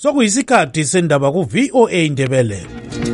Sokuyisikhathi sendaba ku VOA Indebele.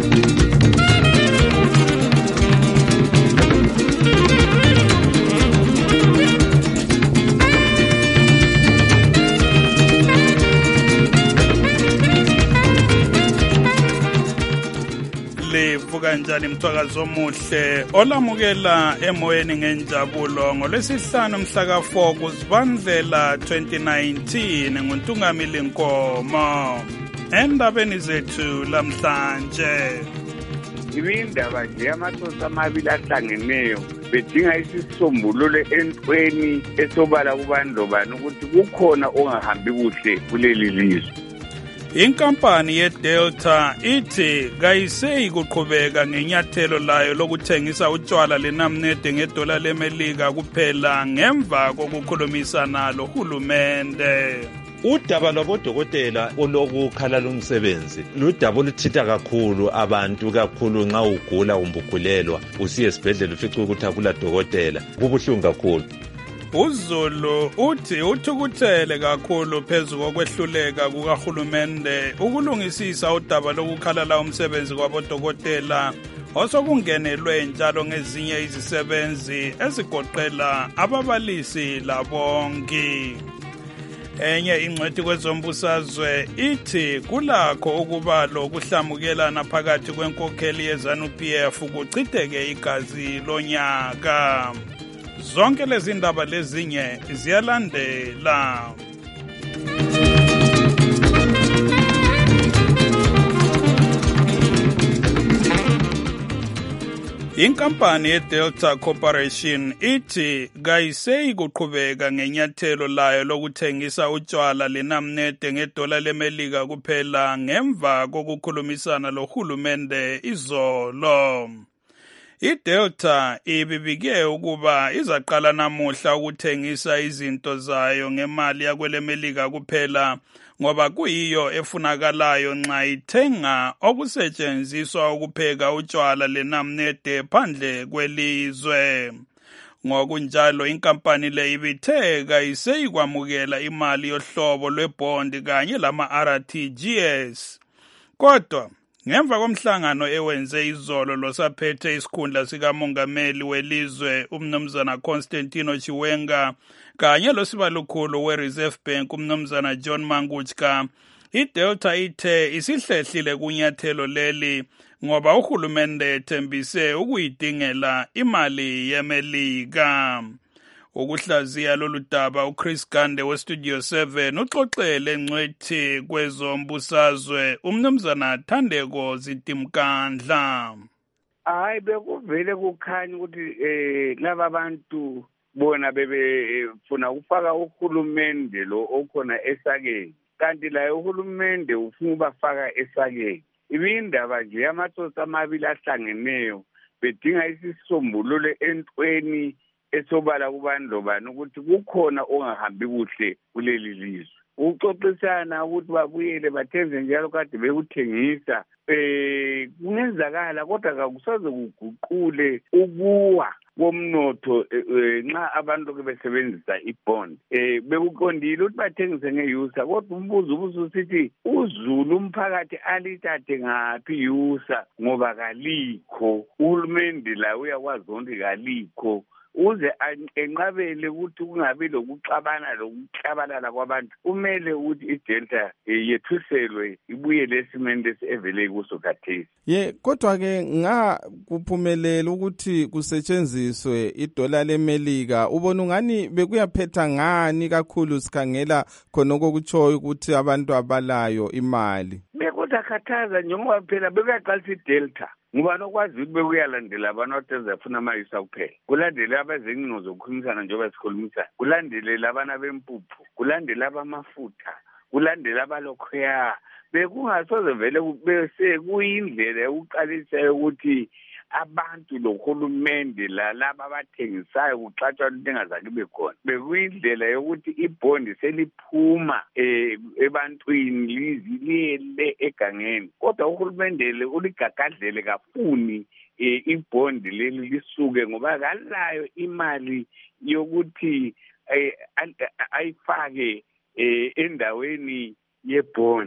Kanjani mthwakazi omuhle olamukela emoyeni ngenjabulo ngolwesihlanu mhla ka4 kuZibandlela 2019 nguNtungamili Nkomo. Endabeni zethu lamhlanje ibindaba nje amathonsi amabili ahlangeneyo bedinga isisombululo entweni esobala kubandlobani ukuthi kukhona ongahambi kuhle kuleli lizwe. Inkampani yeDelta ithi kayiseyi kuqhubeka ngenyathelo layo lokuthengisa utshwala lenamnede ngedola lemelika kuphela ngemva kokukhulumisana lohulumende. Udaba lwabodokotela olokukhalala umsebenzi ludaba oluthita kakhulu abantu, kakhulu nxa ugula umbugulelwa usiye esibhedlela ufica ukuthi akula dokotela, kubuhlungu kakhulu. uZulu uthi uthukuthele kakhulu phezu kokwehluleka kukahulumende ukulungisisa udaba lokukhalala umsebenzi kwabodokotela osokungenelwe njalo ngezinye izisebenzi ezigoqela ababalisi labongi. Enye ingcwethi kwezombusazwe ithi kulakho ukuba lokuhlamukelana phakathi kwenkokheli yeZANU-PF kuchitheke igazi lonyaka. Zonke lezi ndaba lezinye ziyalandela. Inkampani yeDelta Corporation ithi kayiseyi kuqhubeka ngenyathelo layo lokuthengisa utshwala lenamnede ngedola lemelika kuphela ngemva kokukhulumisana lohulumende izolo. iDelta ibibike ukuba izaqala namuhla ukuthengisa izinto zayo ngemali yakwelemelika kuphela ngoba kuyiyo efunakalayo nxa ithenga okusetshenziswa ukupheka utshwala lenamnede phandle kwelizwe. Ngokunjalo inkampani le ibithe kayiseyikwamukela imali yohlobo lwebond kanye lama-RTGS. Kodwa ngemva komhlangano ewenze izolo losaphethe isikhundla sikamongameli welizwe umnumzana Constantino Chiwenga kanye losibalukhulu weReserve Bank umnumzana John Mangutshka, iDelta ithe isihlehlile kunyathelo leli ngoba uhulumende ethembise ukuyidingela imali yemelika. Ukuhlaziya lolu daba uChris Gande weStudio 7 uxoxele ngcwethi kwezombusazwe umnumzana Thandeko Zitimkandla. Hayi bekuvele kukhanya ukuthi laba bantu bona bebefuna ukufaka uhulumende lo okhona esakeni, kanti la uhulumende ufuna ubafaka esakeni. Ibindaba nje amathonsi amabili ahlangeneyo bedinga isisombululo entweni esobala kubandlobani ukuthi kukhona ongahambi kuhle kuleli lizwe. Uxoxisana ukuthi babuyele bathenze njalo kade bekuthengisa kungenzakala kodwa kakusaze kuguqule ukuwa komnotho nxa abantu ke besebenzisa ibond. Bekuqondile ukuthi bathengise ngeyusa kodwa umbuzo ubususithi uZulu umphakathi alithathe ngaphi yusa ngoba kalikho. Uhulumende la uyakwazi ukuthi kalikho uze enqabele ukuthi kungabi lokuxabana lokuhlabalala kwabantu. Kumele ukuthi iDelta yethuselwe ibuyele esimeni evele kuso khathesi. Kodwa ke kuphumelela ukuthi kusetshenziswe idola lemelika. Ubona ungani bekuyaphetha ngani kakhulu sikhangela khonoko kutshoyo ukuthi abantu abalayo imali? Bekuzakhathaza njengoba phela bekuyaqalisa iDelta. Ngubani okwazi ukuthi bekuyalandela abantu abazefuna amayisa kuphela, kulandele abazengcingo zokukhulumisana njengoba sikhulumisana, kulandele labana bempuphu, kulandele abamafutha, kulandele abalokhuya. Bekungasoze vele bese kuyindlela yokuqalisa ukuthi abantu lohulumende laba abathengisayo kuxatshwa into engazake bekhona. Bekuyindlela yokuthi ibhondi seliphuma ebantwini lizilele egangeni. Kodwa uhulumende le uligagadlele kafuni ibhondi leli lisuke ngoba kalayo imali yokuthi ayifake endaweni yebhondi.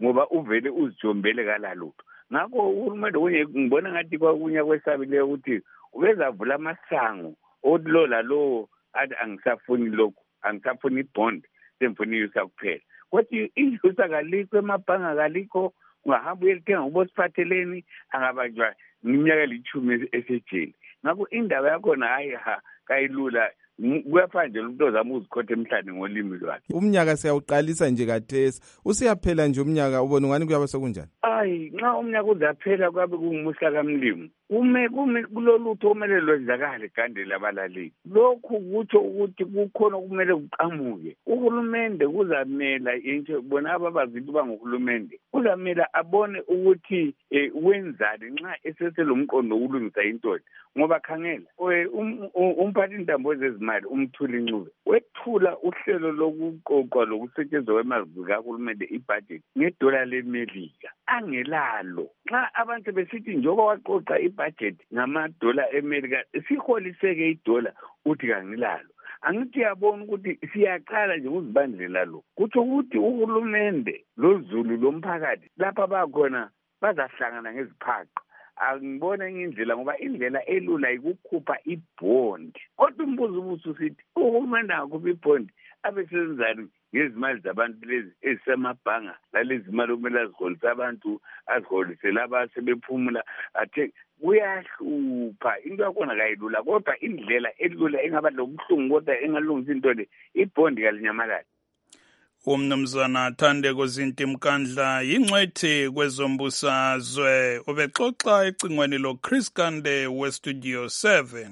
ngoba uvele uzijombele kalalutho. Ngakho uhulumende ngibona ngathi kwakunye kwesabileyo ukuthi ubezavula amasango othi lo lalo athi angisafuni lokhu, angisafuni ibond, semfuni iyusa kuphela. Kodwa iyusa kalikho emabhanga kalikho, ungahamba uyelithenga ubosiphatheleni angabanjwa iminyaka 10 esejele. Ngakho indaba yakhona hayi kayilula, kuyafana nje umuntu ozama uzikhotha emhlane ngolimi lwakhe. Umnyaka siyawuqalisa nje kathesi, usiyaphela nje umnyaka, ubona ngani kuyaba sekunjani? Hayi, nxa umnyaka uzaphela kwabe kungumuhla kamlimo, kulolutho okumele lwenzakale gandela abalaleli. Lokhu kutsho ukuthi kukhona okumele kuqhamuke. Uhulumende kuzamela into bona ababazithi bangohulumende, kuzamela abone ukuthi wenzani nxa eseselomqondo wokulungisa into. Ngoba khangela umphathi intambo zezimali umthuli Ncube wethula uhlelo lokuqoqwa lokusetshenziswa kwemali zikahulumende ibudget ngedola leMelika angelalo. Xa abantu besithi njengoba waqoqa ibudget ngamadola eMelika siholiseke idola uthi kangilalo. Angithi yabona ukuthi siyaqala nje ukuzibandlela lo. Kuthi ukuthi uhulumende lozulu lomphakathi lapha bakhona bazahlangana ngeziphaqa. Angibona enye indlela ngoba indlela elula ikukhupha ibond. Kodwa umbuzo usithi uhulumende akuphi ibond abesenzani ngezimali zabantu lezi ezisemabhanga, lalezi imali okumele aziholise abantu, aziholise laba sebephumula. Athe kuyahlupha, into yakhona kayilula, kodwa indlela elula engaba lobuhlungu kodwa engalungisa into le ibond kalinyamalala. Umnumzana Thandeko Zinti Mkandla yingcwethi kwezombusazwe, ubexoxa ecingweni lo Chris Kande we Studio 7.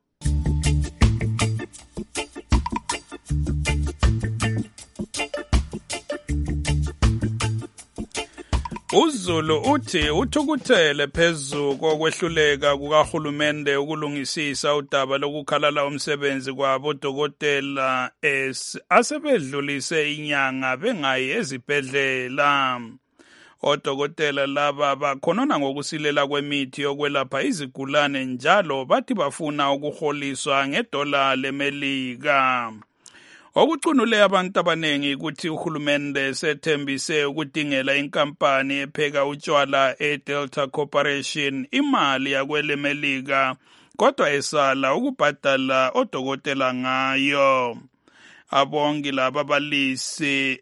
uZulu uthi uthukuthele phezu kokwehluleka kukahulumende ukulungisisa udaba lokukhalala umsebenzi kwabo odokotela asebedlulise inyanga bengayi ezibhedlela. Odokotela laba bakhonona ngokusilela kwemithi yokwelapha izigulane njalo bathi bafuna ukuholiswa ngedola leMelika. Okucunule abantu abanengi ukuthi uhulumende sethembise ukudingela inkampani epheka utshwala eDelta Corporation imali yakweleMelika, kodwa esala ukubhadala odokotela ngayo. Abongi laba balisi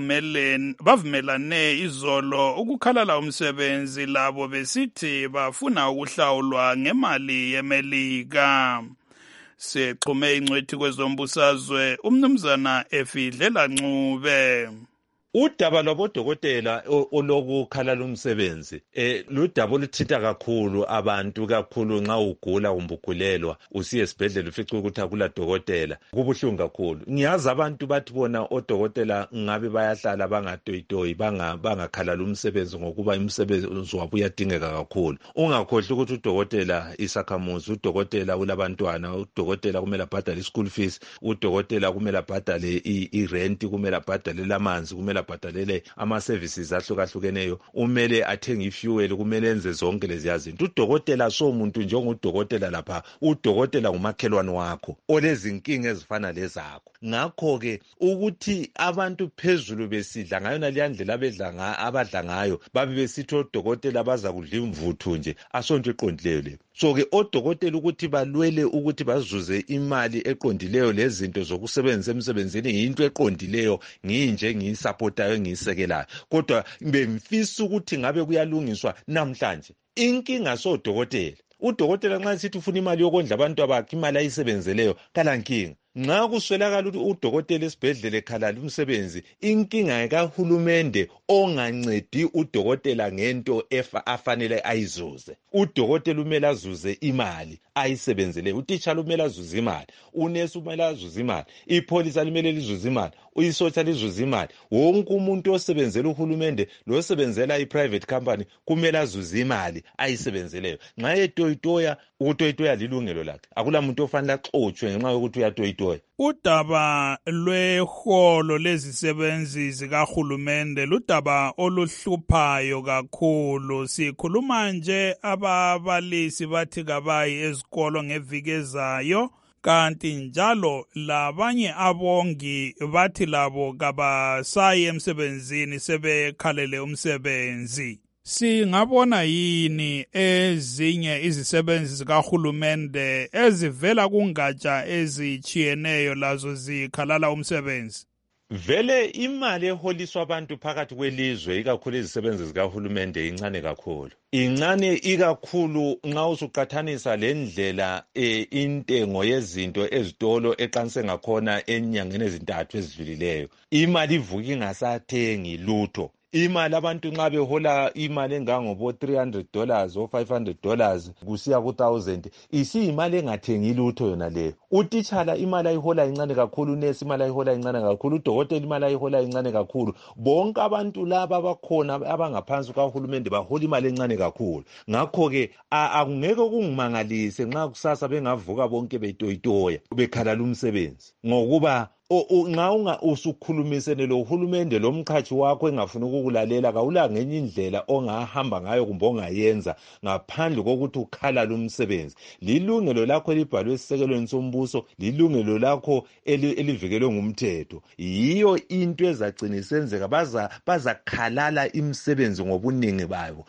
bavumelane izolo ukukhalala umsebenzi labo besithi bafuna ukuhlawulwa ngemali yeMelika. Sexhume ingcwethi kwezombusazwe umnumzana Efidlela Ncube. Udaba lwabodokotela olokukhalala umsebenzi ludaba oluthita kakhulu abantu, kakhulu nxa ugula umbugulelwa usiye esibhedlela ufica ukuthi akula dokotela, kubuhlungu kakhulu. Ngiyazi abantu bathi bona odokotela ngabe bayahlala bangatoyitoyi bangakhalala umsebenzi ngokuba umsebenzi wabo uyadingeka kakhulu. Ungakhohlwa ukuthi udokotela isakhamuzi, udokotela ulabantwana, udokotela kumele abhadale school fees, udokotela kumele abhadale irent, kumele abhadale lamanzi, kumele abhadalele ama-services ahlukahlukeneyo, umele athenge ifuel, kumele enze zonke lezi zinto. Udokotela somuntu njengudokotela lapha, udokotela ngumakhelwane wakho olezinkinga ezifana lezakho. Ngakho-ke ukuthi abantu phezulu besidla ngayona leyandlela abadla ngayo babe besithi odokotela baza kudla imvuthu nje, asonto eqondileyo le. So-ke odokotela ukuthi balwele ukuthi bazuze imali eqondileyo lezinto zokusebenzisa emsebenzini yinto eqondileyo, nginje ngiyisapotayo engiyisekelayo, kodwa bemfisa ukuthi ngabe kuyalungiswa namhlanje. Inkinga sodokotela, udokotela nxa sithi ufuna imali yokondla abantu abakhe, imali ayisebenzeleyo kalankinga. Nxa kuswelakala ukuthi udokotela esibhedlela ekhalala umsebenzi, inkinga kahulumende ongancedi udokotela ngento afanele ayizuze. Udokotela umele azuze imali ayisebenzeleyo, utitshala umele azuze imali, unesi umele azuze imali, ipholisa limele lizuze imali, uyisotsha lizuze imali. Wonke umuntu osebenzela uhulumende losebenzela i-private company kumele azuze imali ayisebenzeleyo. Nxa etoyitoya, ukutoyitoya lilungelo lakhe, akula muntu ofanele axotshwe ngenxa yokuthi uyatoyitoya. Udaba lweholo lezisebenzi zikahulumende ludaba oluhluphayo kakhulu. Sikhuluma nje ababalisi bathi kabayi ezikolo ngeviki ezayo kanti njalo labanye abongi bathi labo kabasayi emsebenzini sebekhalele umsebenzi. Singabona yini ezinye izisebenzi zikahulumende ezivela kungatsha ezichiyeneyo lazo zikhalala umsebenzi? Vele imali eholiswa abantu phakathi kwelizwe ikakhulu izisebenzi zikahulumende incane kakhulu. Incane ikakhulu nxa usuqathanisa lendlela intengo yezinto ezitolo eqanise ngakhona enyangeni ezintathu ezidlulileyo. Imali ivuka ingasathengi lutho. Imali abantu nxa behola imali engangobo $300 o $500 kusiya ku1000 isiyimali engathengi lutho yona leyo. Utitshala imali ayihola incane kakhulu, unesi imali ayihola incane kakhulu, udokotela imali ayihola incane kakhulu. Bonke abantu laba abakhona abangaphansi kahulumende bahola imali encane kakhulu. Ngakho ke akungeke kungimangalise nxa kusasa bengavuka bonke betoyitoya bekhala lumsebenzi ngokuba nxa usukhulumisene lohulumende lomqhashi wakho engafuni ukukulalela kawula ngenye indlela ongahamba ngayo kumbe ongayenza ngaphandle kokuthi ukhala lumsebenzi. Lilungelo lakho elibhalwe esisekelweni sombuso, lilungelo lakho elivikelwe ngumthetho. Yiyo into ezacina isenzeka bazakhalala imisebenzi ngobuningi babo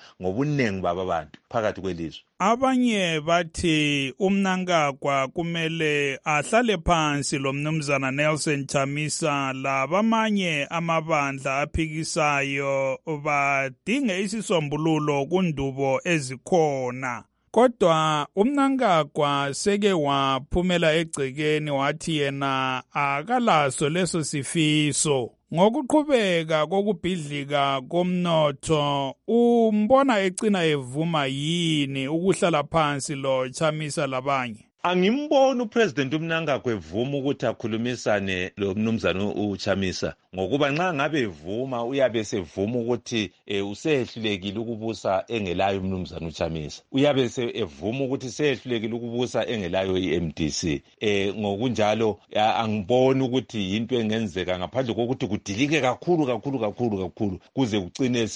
abantu phakathi kwelizwe. Abanye bathi uMnangagwa kumele ahlale phansi lo mnumzana Nelson Chamisa labamanye amabandla aphikisayo badinge isisombululo kundubo ezikhona. Kodwa uMnangagwa seke waphumela egcekeni wathi yena akalaso leso sifiso. Ngokuqhubeka kokubhidlika komnotho, umbona ecina evuma yini ukuhlala phansi lo Chamisa labanye? Angimboni uPresident uMnangagwa evuma ukuthi akhulumisane lo mnumzana uChamisa ngokuba nxa ngabe evuma uyabe sevuma ukuthi usehlulekile ukubusa engelayo umnumzana uChamisa. Uyabe evuma ukuthi sehlulekile ukubusa engelayo iMDC. Ngokunjalo angiboni ukuthi yinto engenzeka ngaphandle kokuthi kudilike kakhulu kuze kucine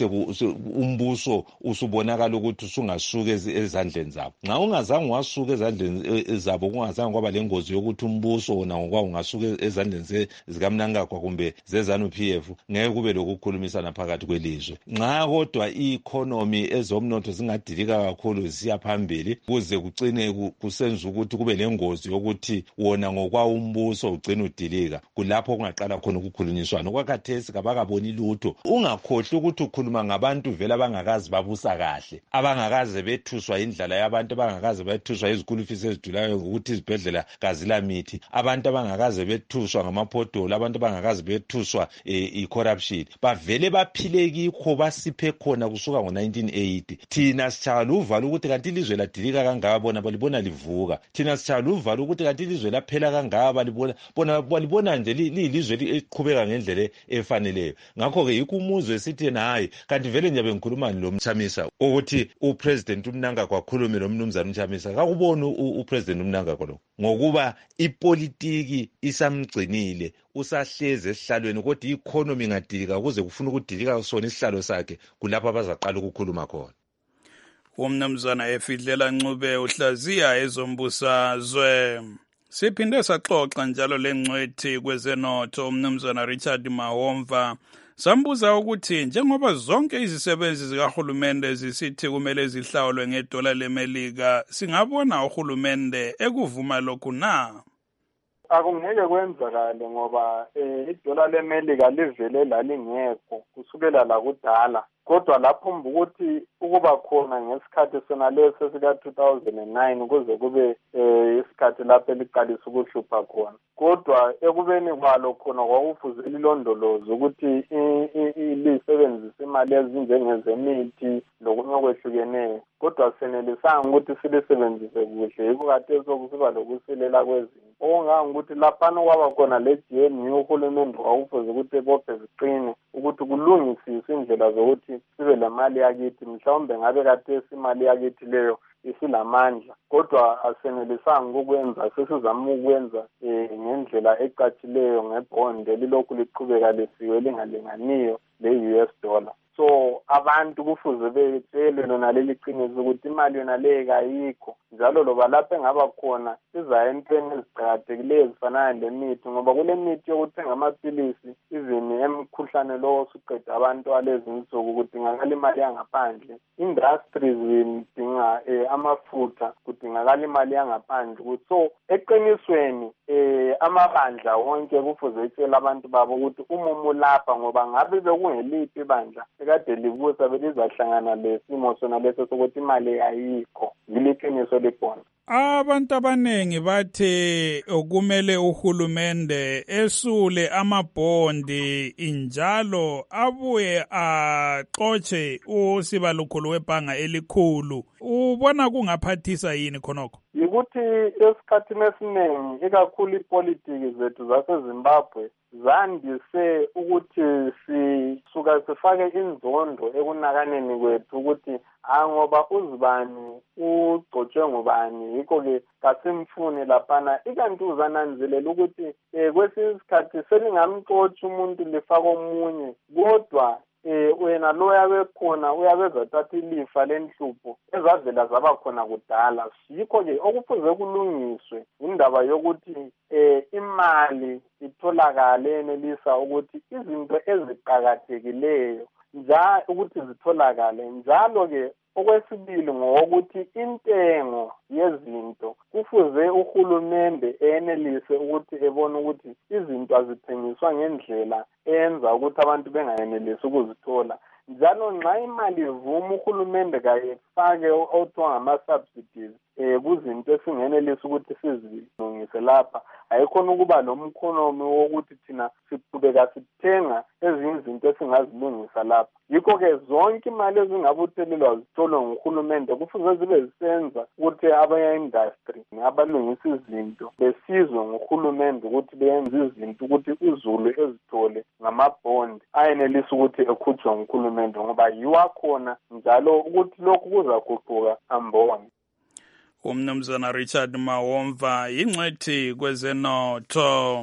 umbuso usubonakala ukuthi usungasuka ezandleni zabo. Nxa ungazange wasuka ezandleni zabo kungazange kwaba lengozi yokuthi umbuso wona ngokwawo ungasuka ezandleni zikaMnangagwa kumbe ZANU-PF, ngeke kube lokukhulumisana phakathi kwelizwe. Nxa kodwa i-economy ezomnotho zingadilika kakhulu zisiya phambili kuze kucine kusenza ukuthi kube lengozi yokuthi wona ngokwawo umbuso ugcina udilika, kulapho kungaqala khona ukukhulunyiswana. Okwakhathesi kabakaboni lutho. Ungakhohlwa ukuthi ukhuluma ngabantu vele abangakazi babusa kahle, abangakaze bethuswa indlala yabantu, abangakaze bethuswa izikulu fees ezidulayo ukuthi izibhedlela kazila mithi, abantu abangakaze bethuswa ngamaphodolo, abantu abangakaze bethuswa i-corruption, bavele baphile kikho basiphe khona kusuka ngo-1980. Thina sitshayala uvalo ukuthi kanti ilizwe ladilika kangaka, bona balibona livuka. Thina sitshayala uvalo ukuthi kanti ilizwe laphela kangaka, balibona nje liyilizwe eliqhubeka ngendlela efaneleyo. Ngakho-ke yikho umuzwe esithi hayi kanti vele nje bengikhuluma lo Chamisa ukuthi uPresident uMnangagwa akhulume lo mnumzana uChamisa. Kakubona uPresident uMnangagwa lo ngokuba ipolitiki isamgcinile, usahleze esihlalweni, kodwa i-economy ingadilika kuze kufuna ukudilika sona isihlalo sakhe, kulapho abazaqala ukukhuluma khona. Umnumzana Efidlela Ncube uhlaziya ezombusazwe. Siphinde saxoxa njalo lengcwethi kwezenotho umnumzana Richard Mahomva. Sambuza ukuthi njengoba zonke izisebenzi zikahulumende zisithi kumele zihlawulwe ngedola leMelika, singabona uhulumende ekuvuma lokhu na? Akungeke kwenzakale ngoba idola leMelika livele lalingekho kusukela lakudala. Kodwa lapho ukuthi ukuba khona ngesikhathi sona leso sika 2009 kuze kube isikhathi lapho eliqalisa ukuhlupha khona. Kodwa ekubeni kwalo khona kwakufuze lilondoloze ukuthi lisebenzise imali ezinjengezemithi lokunye okwehlukeneyo. Kodwa senelisanga ukuthi silisebenzise kuhle, yikho kade sokusiba lokusilela kwezinto. Okungangokuthi laphana kwaba khona le GNU uhulumende kwakufuze ukuthi ebophe ziqine ukuthi kulungisiswe indlela zokuthi sibe lemali yakithi. Mhlawumbe ngabe kade imali yakithi leyo isilamandla, kodwa asenelisanga ukwenza. Sesizama ukwenza ngendlela ecatshileyo ngebhonde elilokhu liqhubeka lesiwe lingalinganiyo le-US dollar. So abantu kufuze betshelwe lona leli qiniso ukuthi imali yona leyo kayikho, njalo loba lapho engaba khona siza entweni eziqakathekileyo ezifana lemithi ngoba kule mithi yokuthenga amaphilisi even emkhuhlane lowo osuqeda abantu alezi insuku kudingakala imali yangaphandle industries zidinga amafutha kudingakala imali yangaphandle so eqinisweni amabandla wonke kufuze etshela abantu babo ukuthi umumu lapha ngoba ngabe bekungeliphi ibandla ekade libusa belizahlangana lesimo sona leso sokuthi imali ayikho yiliqiniso likhona. Abantu abanengi bathe kumele uhulumende esule amabhondi injalo abuye axotshe usibalukhulu webhanga elikhulu. Ubona kungaphathisa yini khonokho? Yikuthi esikhathini esiningi ikakhulu ipolitiki zethu zaseZimbabwe zandise ukuthi sisuka sifake inzondo ekunakaneni kwethu ukuthi ngoba uzibani ugcotshwe ngubani yikho-ke kasimfuni laphana ikanti uzananzelela ukuthi kwesinye isikhathi selingamxotsha umuntu lifake omunye kodwa wena lo yabekhona uyabezathatha ilifa lenhlupho ezavela zaba khona kudala yikho-ke okufuze kulungiswe indaba yokuthi imali itholakale yenelisa ukuthi izinto eziqakathekileyo ukuthi zitholakale njalo-ke okwesibili ngokuthi intengo yezinto kufuze uhulumende enelise ukuthi ebone ukuthi izinto azithengiswa ngendlela enza ukuthi abantu bengayenelisi ukuzithola njalo nxa imali ivuma uhulumende kayefake okuthiwa ngama-subsidies kuzinto esingenelisi ukuthi sizilungise lapha ayikhona ukuba nomkhonomi wokuthi thina siqhubeka sithenga ezinye izinto esingazilungisa lapha yikho-ke zonke imali ezingabuthelelwa zitholwe nguhulumende kufuze zibe zisenza ukuthi aba-industry abalungisa izinto besizwe nguhulumende ukuthi beyenze izinto ukuthi uzulu ezithole ngamabhondi ayenelisa ukuthi ekhutshwe nguhulumende ngoba yiwakhona njalo ukuthi lokhu kuzaguquka amboni. Umnumzana Richard Mahomva yingcwethi kwezenotho.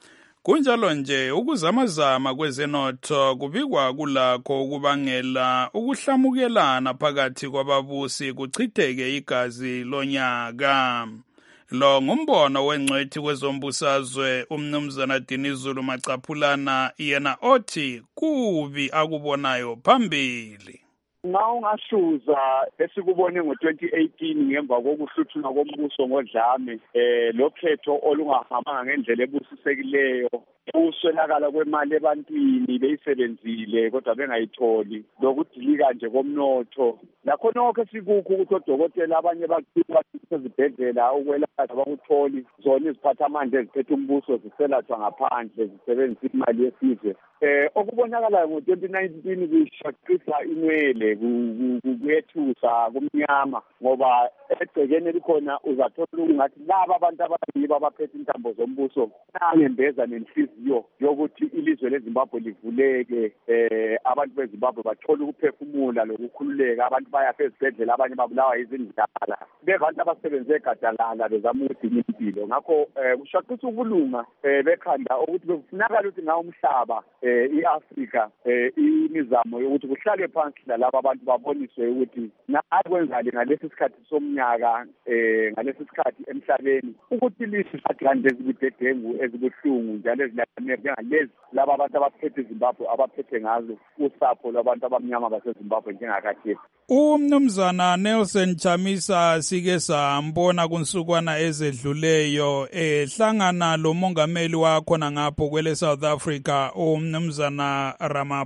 Kunjalo nje ukuzamazama kwezenotho kubikwa kulakho ukubangela ukuhlamukelana phakathi kwababusi kuchitheke igazi lonyaka. Lo ngumbono wengcwethi kwezombusazwe umnumzana Dinizulu Macaphulana yena othi kubi akubonayo phambili. Ma ungahluza esikubone ngo-2018 ngemva kokuhluthuna kombuso ngodlame lokhetho olungahambanga ngendlela ebusisekileyo uswelakala kwemali ebantwini beyisebenzile kodwa bengayitholi lokudilika nje komnotho lakho nokho esikukho ukuthi odokotela abanye baqhubeka ezibhedlela ukwelapha abakutholi zona iziphathamandla eziphethe umbuso ziselathwa ngaphandle zisebenzisa imali yesizwe okubonakala ngo-2019 kushaqisa inwele kuyethusa kumnyama ngoba egcekeni elikhona uzathola ungathi laba abantu abaningi abaphethe intambo zombuso nangembeza nenhliziyo yokuthi ilizwe leZimbabwe livuleke abantu beZimbabwe bathole ukuphefumula lokukhululeka abantu baya ezibhedlela abanye babulawa izindlala bebantu abasebenze gadalala bezama ukudinga impilo ngakho kushaqisa ukulunga bekhanda ukuthi bekufunakala ukuthi ngawo umhlaba iAfrika imizamo yokuthi kuhlalwe phansi lalabo abantu baboniswe ukuthi nakwenzale ngalesi sikhathi somnyaka ngalesi sikhathi emhlabeni ukuthi lisi sagrande ezibudedengu ezibuhlungu njalo ezilakamere njengalezi laba abantu abaphethe iZimbabwe abaphethe ngazo usapho lwabantu abamnyama baseZimbabwe njengakade. Umnumzana Nelson Chamisa sike sambona kunsukwana ezedluleyo hlangana lo mongameli wakho ngapho kwele South Africa umnumzana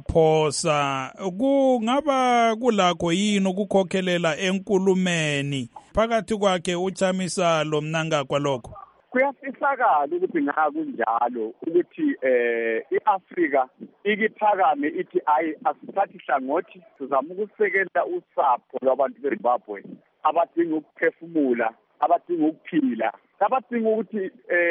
Ramaphosa kungaba kulakho yini ukukhokhelela enkulumeni phakathi kwakhe uChamisa lo Mnangagwa lokho? Kuyafisakala ukuthi kunjalo ukuthi iAfrika ikiphakame ithi asithathi hlangothi sizama ukusekela usapho lwabantu beZimbabwe abadinga ukuphefumula abadinga ukuphila abadinga ukuthi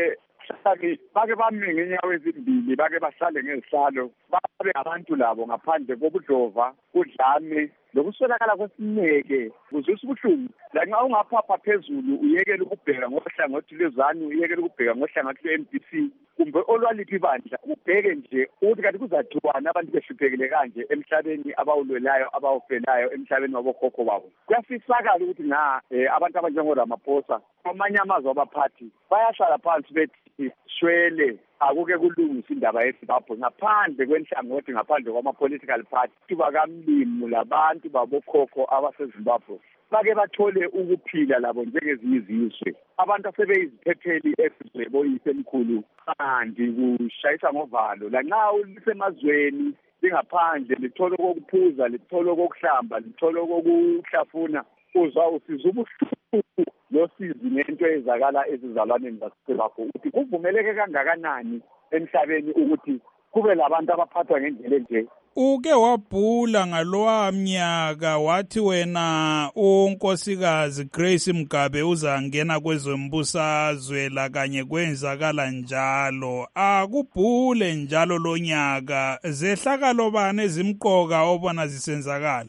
bake bame ngenyawo ezimbili bake bahlale ngezihlalo babe abantu labo ngaphandle kobudlova udlame lokuswelakala kwesineke kuzwisa ubuhlungu lanxa ungaphapha phezulu uyekele ukubheka ngohlangothi lwezanu uyekele ukubheka ngohlangothi lwe-MDC kumbe olwaliphi ibandla ubheke nje ukuthi kanti kuzathiwana abantu behluphekile kanje emhlabeni abawulwelayo abawufelayo emhlabeni wabokhokho babo. Kuyafisakala ukuthi abantu abanjengoRamaphosa amanye amazwe abaphathi bayahlala phansi bethi shwele akuke kulungisa indaba yeZimbabwe ngaphandle kwenhlangothi ngaphandle kwama-political party bakamlimu labantu babokhokho abaseZimbabwe bake bathole ukuphila labo njengezinye izizwe. Abantu asebeyiziphepheli esizwe boyisemkhulu kanti kushayisa ngovalo lanxa ulisemazweni lingaphandle lithola okokuphuza lithola okokuhlamba lithola okokuhlafuna uzwa usiza ubuhlungu losizi nento ezakala ezizalwaneni zaseZimbabwe ukuthi kuvumeleke kangakanani emhlabeni ukuthi kube labantu abaphathwa ngendlela enje. Uke wabhula ngalowa mnyaka wathi wena unkosikazi Grace Mugabe uzangena kwezombusazwe la kanye kwenzakala njalo. Akubhule njalo lo nyaka zehlakalo bani ezimqoka obona zisenzakala?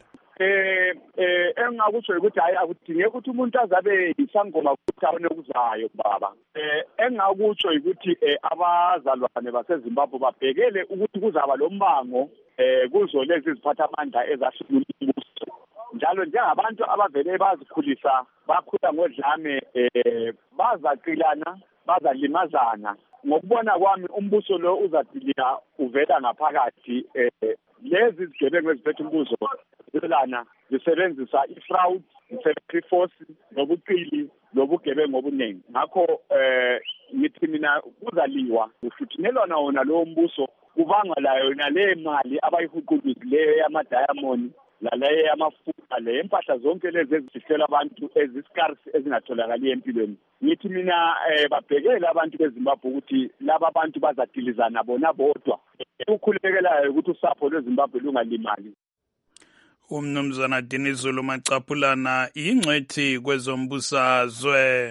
Engakutsho ukuthi hayi akudingeki ukuthi umuntu azabe isangoma ukuthi abone okuzayo baba. Engakutsho ukuthi abazalwane baseZimbabwe babhekele ukuthi kuzaba lo mbango kuzo lezi ziphathamandla ezahlula umbuso. Njalo njengabantu abavele bazikhulisa bakhula ngodlame bazaqilana bazalimazana. Ngokubona kwami umbuso lo uzadilika uvela ngaphakathi lezi zigebengu eziphethe umbuso zelana zisebenzisa ifraud, i-force nobuqili nobugebengu obuningi. Ngakho ngithi mina kuzaliwa kuhluthinelwana wona lo mbuso kubanga la yona le mali abayihuqulile yama-diamond laleyo yamafutha le impahla zonke lezi ezifihlela abantu eziscarce ezingatholakali empilweni. Ngithi mina babhekele abantu beZimbabwe ukuthi laba bantu bazadilizana bona bodwa ukukhulekelayo ukuthi usapho lweZimbabwe lungalimali. Umnumzana Dinizulu Macaphulana ingcwethi kwezombusazwe.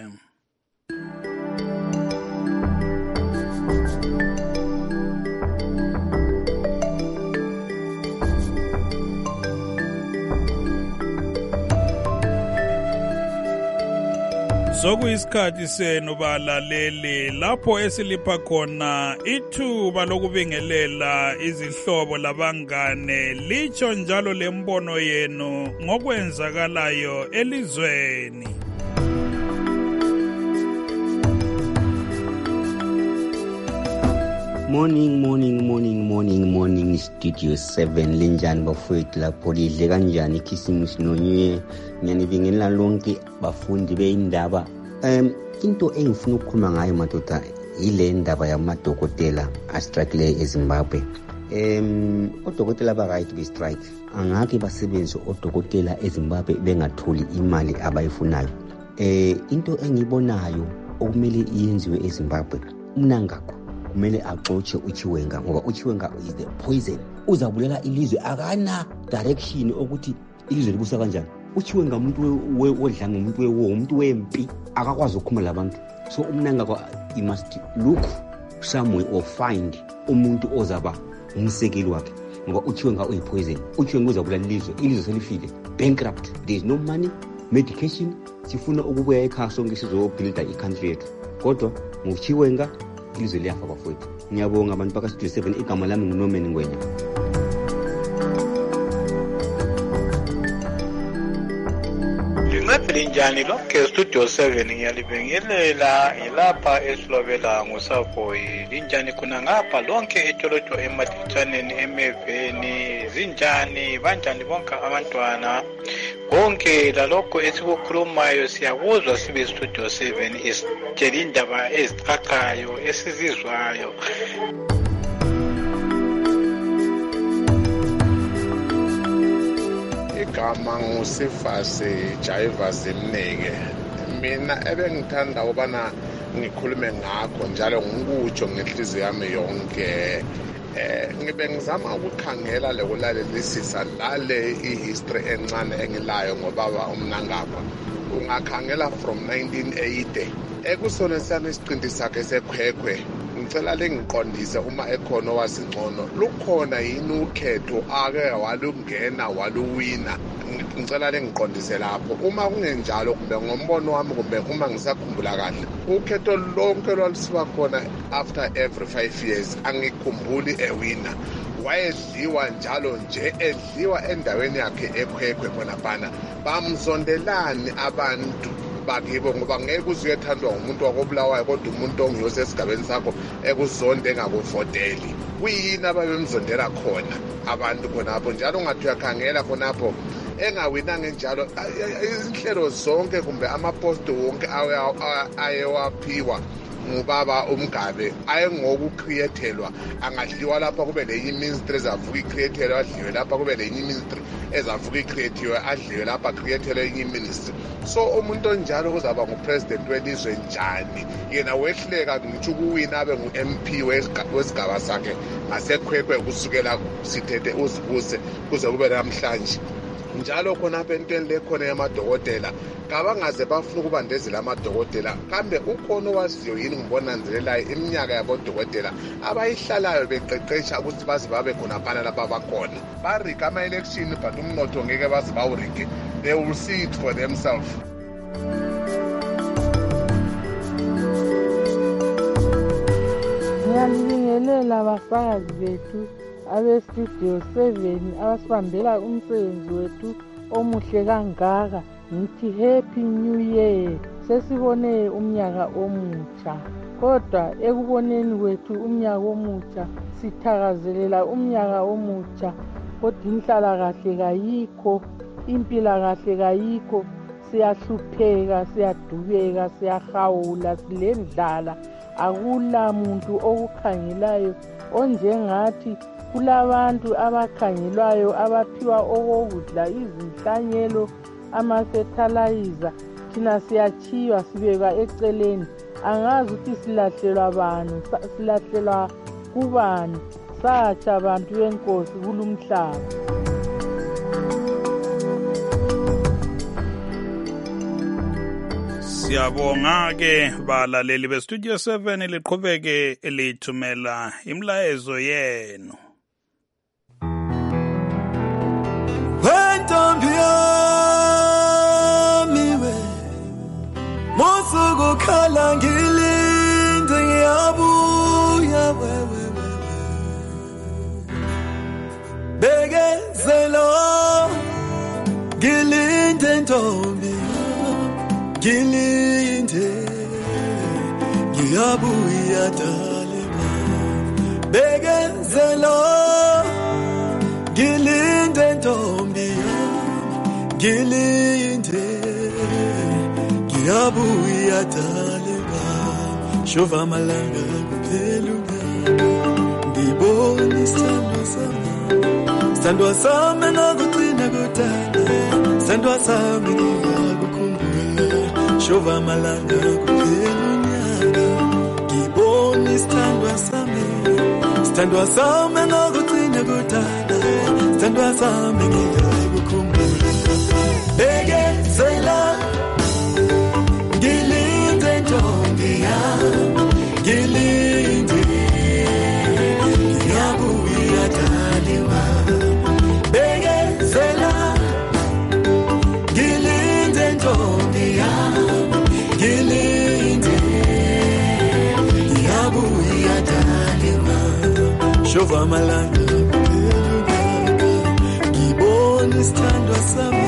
Sokuyisikhathi senu balaleli lapho esilipha khona ithuba lokubingelela izihlobo labangane litsho njalo lembono yenu ngokwenzakalayo elizweni. Morning Studio 7 linjani bafowethu lapho lidle kanjani ikhisimusi nonywe nyanibingelela lonke bafundi beindaba. Into engifuna ukukhuluma ngayo madoda ile ndaba yamadokotela astrike eZimbabwe. Odokotela ba-right be-strike angake basebenzise odokotela eZimbabwe bengatholi imali abayifunayo. Into engibonayo okumele iyenziwe eZimbabwe Mnangagwa kumele axotshe uChiwenga ngoba uChiwenga is the poison. Uzabulela ilizwe akana direction ukuthi ilizwe libusa kanjani. uChiwenga umuntu wodlanga umuntu wewo umuntu wempi akakwazi ukukhuluma labantu. So Mnangagwa he must look somewhere or find umuntu ozaba umsekeli wakhe ngoba uChiwenga uyipoison. uChiwenga uzabulela ilizwe selifile bankrupt, there is no money, medication. Sifuna ukubuya ekhaya sonke sizobuilda icountry yethu kodwa ngoChiwenga ilizwe liyafa bafowethu. Ngiyabonga abantu baka Studio 7 igama lami nguNorman Ngwenya. Linjani lonke Studio 7 ngiyalibingelela ngilapha eSlovela nguSavoyi. Linjani kuna ngapha lonke etsholotsho ematitshaneni emeveni zinjani banjani bonke abantwana konke lalokho esikukhulumayo siyakuzwa sibe Studio 7 isitshela indaba ezicacayo esizizwayo. Igama nguSifase Jaivas Mneke. Mina ebengithanda ukubana ngikhulume ngakho njalo ngikutsho ngenhliziyo yami yonke. Ngibe ngizama ukukhangela lokulalela lale ihistory encane engilayo ngobaba uMnangagwa. Ungakhangela from 1980 ekusona sami isiqinti sakhe sekhwekhwe ngicela lengiqondise uma ekhona wasingcono lukhona yini ukhetho ake walungena waluwina ngicela lengiqondise lapho uma kungenjalo kumbe ngombono wami kumbe uma ngisakhumbula kahle ukhetho lonke lwalisiba khona after every 5 years angikhumbuli ewina wayedliwa njalo nje edliwa endaweni yakhe ekhwekhwe khonaphana bamzondelani abantu bakibo ngoba ngeke uze uyethandwa umuntu wakobulawayo kodwa umuntu ongiyose esigabeni sakho ekuzonde engakuvoteli kuyini ababemzondela khona abantu khonapho njalo ungathi uyakhangela khonapho engawinanga njalo izinhlelo zonke kumbe amaposto wonke ayewaphiwa ngubaba uMgabe ayengokucreatelwa angadliwa lapha kube lenye ministry ezavuka icreatelwa adliwe lapha kube lenye ministry ezavuka icreatiwe adliwe lapha createlwa enye ministry so umuntu onjalo uzaba ngupresident welizwe njani yena wehleka ngitsho ukuwina abe ngu-MP wesigaba sakhe ngasekhwekhwe kusukela sithethe uzibuse kuze kube namhlanje njalo khonapha entweni lekhona yamadokotela kabangaze bafuna ukubandezela amadokotela kambe ukhona owaziyo yini ngibonanzelelayo iminyaka yabodokotela abayihlalayo beqeqesha ukuthi baze babe khonaphana lapha abakhona barika ama-election but umnotho ngeke baze bawurike they will see it for themselves. Ngiyalibingelela abafakazi bethu abestudio 7 abasibambela umsebenzi wethu omuhle kangaka ngithi happy new year sesibone umnyaka omutsha kodwa ekuboneni kwethu umnyaka omutsha sithakazelela umnyaka omutsha kodwa inhlalakahle kayikho impilakahle kayikho siyahlupheka siyadubeka siyahawula silendlala akula muntu okukhangelayo onjengathi kulabantu abakhangelwayo abaphiwa okokudla izinhlanyelo ama-fertilizer thina siyachiywa sibekwa eceleni angazi ukuthi silahlelwa bani silahlelwa kubani satsha abantu benkosi kulumhlaba. Siyabonga ke balaleli bestudio 7 liqhubeke lithumela imlayezo yenu. Wentombi yami we musuku khala ngilinde ngiyabuya wewe bekezelo ngilinde ntombi ngilinde ngiyabuya dalema bekezelo ngilinde ntombi ngilinde ngiyabuya dalema shova amalanga kuphela ngibona isandwa sami ngakugcina kudala isandwa sami ngiyakukhumbula shova amalanga kuphela unyaka ngibona isandwa sami ngakugcina kudala isandwa sami ngiyakukhumbula bekezela ngilinde ntombi ngilinde ngiyabuya dalima bekezela ngilinde ntombi ngilinde ngiyabuya dalima shova amalanga ngibona isithandwa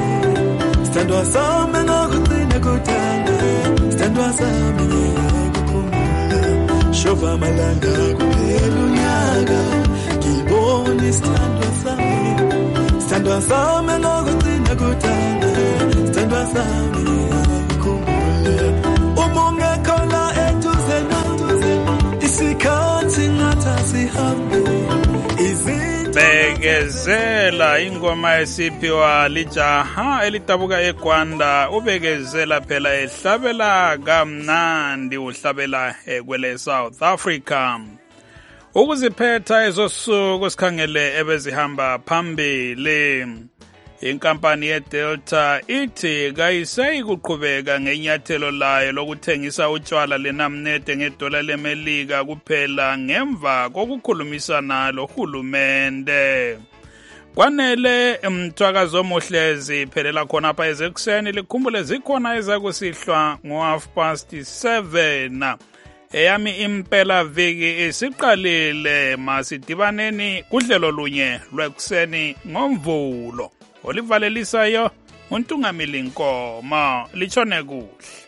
sami ngakugcina kudala isithandwa sami ngiyakukhumbula shova amalanga kuphela unyaka ngibona isithandwa sami ngakugcina kudala isithandwa sami ngiyakukhumbula uma ungekhona eduze isikhathi ngathi asihambe bekezela ingoma esiphiwa lijaha elidabuka eGwanda ubekezela phela ehlabela kamnandi uhlabela kwele South Africa ukuziphetha ezosuku sikhangele ebezihamba phambili Inkampani yeDelta ithi kayisayi kuqhubeka ngenyathelo layo lokuthengisa utshwala lenamnede ngedola lemelika kuphela ngemva kokukhulumisana lohulumende. Kwanele mthwakazo omuhle ziphelela khona apha ezekuseni, likhumbule zikhona ezakusihlwa ngo7:30. Eyami impela viki isiqalile, masidibaneni kudlelo lunye lwekuseni ngomvulo. Olivalelisayo uNtungamili Nkomo, lichone kuhle.